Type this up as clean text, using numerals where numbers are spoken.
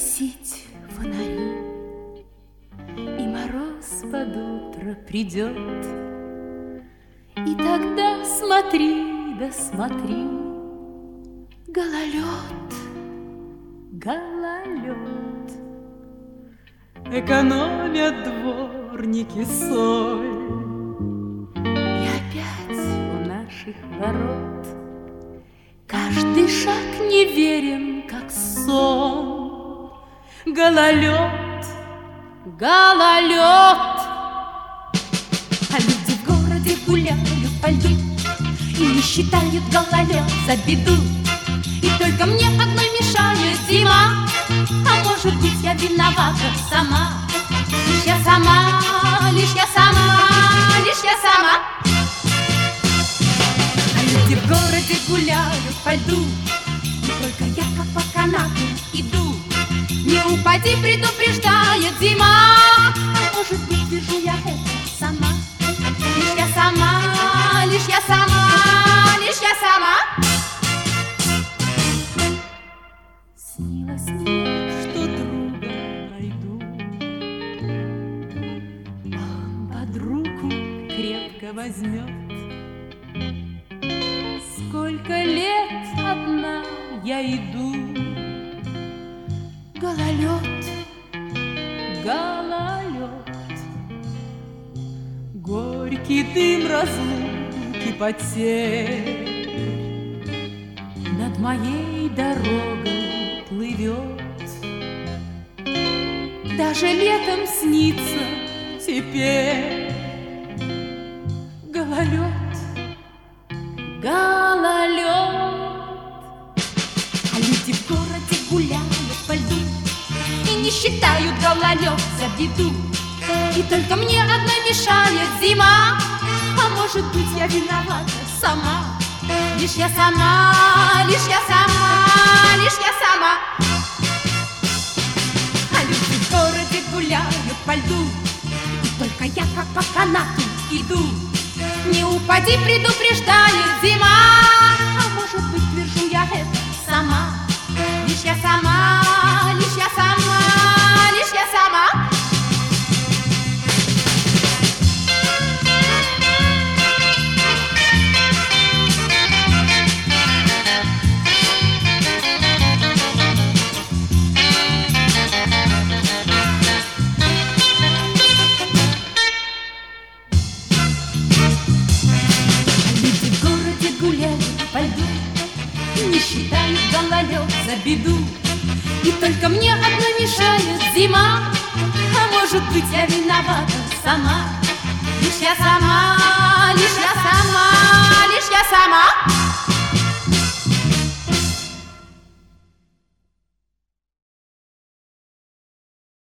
гасить фонари, и мороз под утро придет. И тогда смотри, да смотри, гололед, гололед. Экономят дворники соль, и опять у наших ворот каждый шаг неверен, как сон. Гололед, гололед. А люди в городе гуляют по льду и не считают гололед за беду. И только мне одной мешает зима, а может быть, я виновата сама. Лишь я сама, лишь я сама, лишь я сама. А люди в городе гуляют по льду, и только я как по канату иду. Не упади, предупреждает зима, а может быть, вижу я это сама. Лишь я сама, лишь я сама, лишь я сама. Снилось мне, что друга найду, он под руку крепко возьмет. Сколько лет одна я иду, гололед, гололед. Горький дым разлуки, потерь над моей дорогой плывет. Даже летом снится теперь гололед, гололед. А люди в городе гуляют по льду и не считают гололед за беду. И только мне одной мешает зима, а может быть, я виновата сама. Лишь я сама, лишь я сама, лишь я сама. А люди в городе гуляют по льду, и только я как по канату иду. Не упади, предупреждает зима, а может быть, твержу я это сама. Лишь я сама, лишь я сама, лишь я сама. Не считают гололед за беду. И только мне одной мешает зима, а может быть, я виновата сама. Лишь я сама, лишь я сама, лишь я сама.